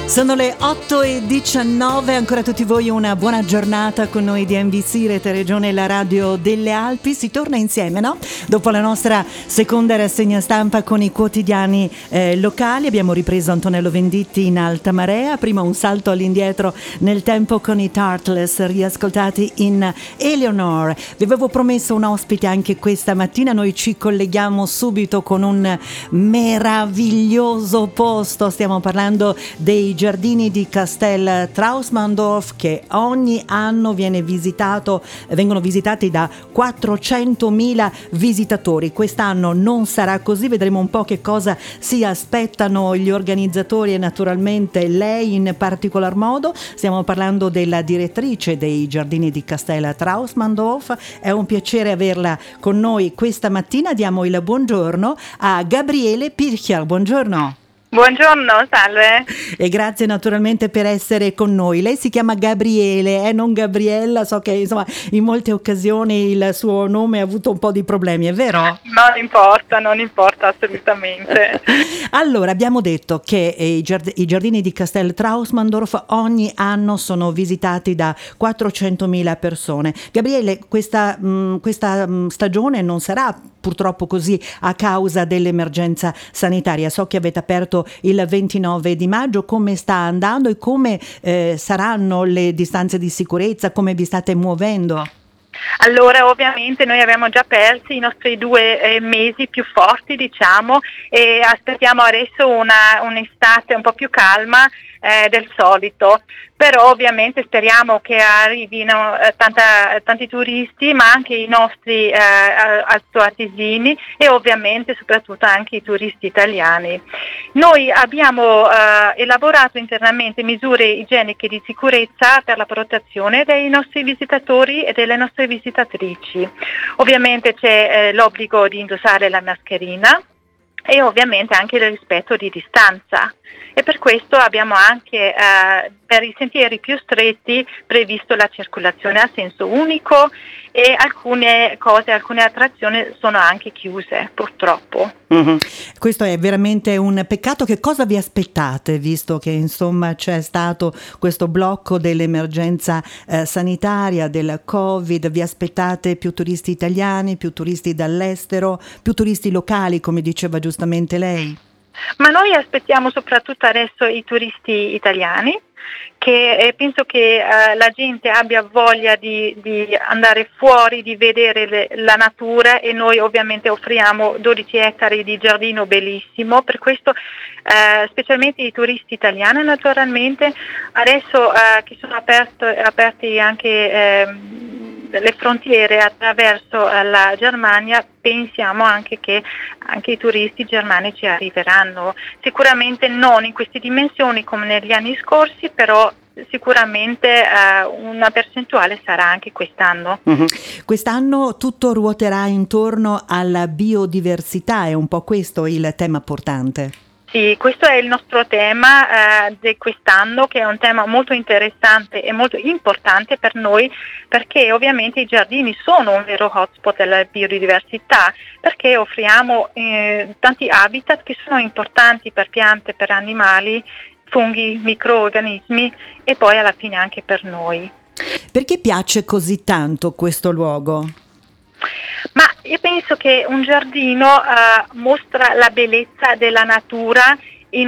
Sono le 8:19, ancora a tutti voi una buona giornata con noi di NBC Rete Regione, la radio delle Alpi. Si torna insieme, no? Dopo la nostra seconda rassegna stampa con i quotidiani locali abbiamo ripreso Antonello Venditti in alta marea, prima un salto all'indietro nel tempo con i Turtles riascoltati in Eleanor. Vi avevo promesso un ospite anche questa mattina, noi ci colleghiamo subito con un meraviglioso posto, stiamo parlando dei giardini di Castel Trausmanndorf che ogni anno vengono visitati da 400.000 visitatori. Quest'anno non sarà così, vedremo un po' che cosa si aspettano gli organizzatori e naturalmente lei in particolar modo. Stiamo parlando della direttrice dei giardini di Castel Trausmanndorf, è un piacere averla con noi questa mattina. Diamo il buongiorno a Gabriele Pircher. Buongiorno. Buongiorno, salve. E grazie naturalmente per essere con noi. Lei si chiama Gabriele, non Gabriella, so che insomma in molte occasioni il suo nome ha avuto un po' di problemi, è vero? Non importa assolutamente. Allora, abbiamo detto che i giardini di Castel Trausmanndorf ogni anno sono visitati da 400.000 persone. Gabriele, questa stagione non sarà purtroppo così a causa dell'emergenza sanitaria. So che avete aperto il 29 di maggio, come sta andando e come saranno le distanze di sicurezza, come vi state muovendo? Allora, ovviamente noi abbiamo già perso i nostri 2 mesi più forti, diciamo, e aspettiamo adesso un'estate un po' più calma del solito, però ovviamente speriamo che arrivino tanti turisti, ma anche i nostri altoatesini e ovviamente soprattutto anche i turisti italiani. Noi abbiamo elaborato internamente misure igieniche di sicurezza per la protezione dei nostri visitatori e delle nostre visitatrici. Ovviamente c'è l'obbligo di indossare la mascherina e ovviamente anche il rispetto di distanza, e per questo abbiamo anche per i sentieri più stretti previsto la circolazione a senso unico e alcune attrazioni sono anche chiuse purtroppo. Mm-hmm. Questo è veramente un peccato. Che cosa vi aspettate, visto che insomma c'è stato questo blocco dell'emergenza sanitaria del Covid? Vi aspettate più turisti italiani, più turisti dall'estero, più turisti locali, come diceva giustamente lei? Ma noi aspettiamo soprattutto adesso i turisti italiani, che penso che la gente abbia voglia di andare fuori, di vedere la natura, e noi ovviamente offriamo 12 ettari di giardino bellissimo, per questo specialmente i turisti italiani naturalmente. Adesso che sono aperti anche le frontiere attraverso la Germania, pensiamo anche che anche i turisti germanici arriveranno, sicuramente non in queste dimensioni come negli anni scorsi, però sicuramente una percentuale sarà anche quest'anno. Mm-hmm. Quest'anno tutto ruoterà intorno alla biodiversità, è un po' questo il tema portante. Sì, questo è il nostro tema di quest'anno, che è un tema molto interessante e molto importante per noi, perché ovviamente i giardini sono un vero hotspot della biodiversità, perché offriamo tanti habitat che sono importanti per piante, per animali, funghi, microorganismi e poi alla fine anche per noi. Perché piace così tanto questo luogo? Ma io penso che un giardino mostra la bellezza della natura in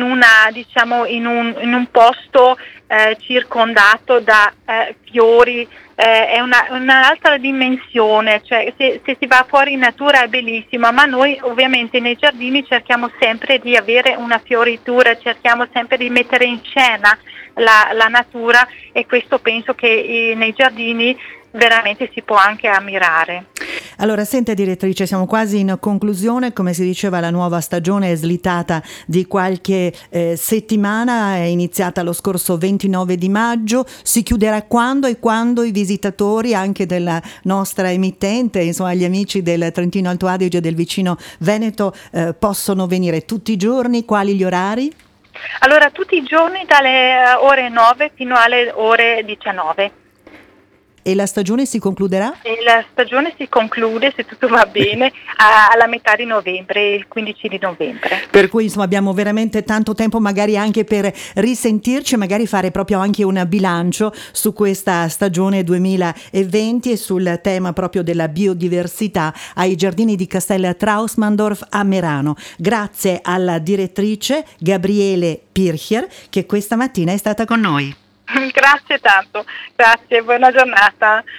un posto circondato da fiori, è un'altra dimensione, cioè se si va fuori in natura è bellissima, ma noi ovviamente nei giardini cerchiamo sempre di avere una fioritura, cerchiamo sempre di mettere in scena la natura, e questo penso che nei giardini veramente si può anche ammirare. Allora, senta direttrice, siamo quasi in conclusione, come si diceva la nuova stagione è slittata di qualche settimana, è iniziata lo scorso 29 di maggio, si chiuderà quando i visitatori anche della nostra emittente, insomma gli amici del Trentino Alto Adige e del vicino Veneto possono venire tutti i giorni, quali gli orari? Allora, tutti i giorni dalle ore 9 fino alle ore 19. e la stagione si concluderà? E la stagione si conclude, se tutto va bene, alla metà di novembre, il 15 di novembre. Per cui insomma abbiamo veramente tanto tempo magari anche per risentirci e magari fare proprio anche un bilancio su questa stagione 2020 e sul tema proprio della biodiversità ai giardini di Castel Trausmanndorf a Merano. Grazie alla direttrice Gabriele Pircher che questa mattina è stata con noi. Grazie tanto, grazie, buona giornata.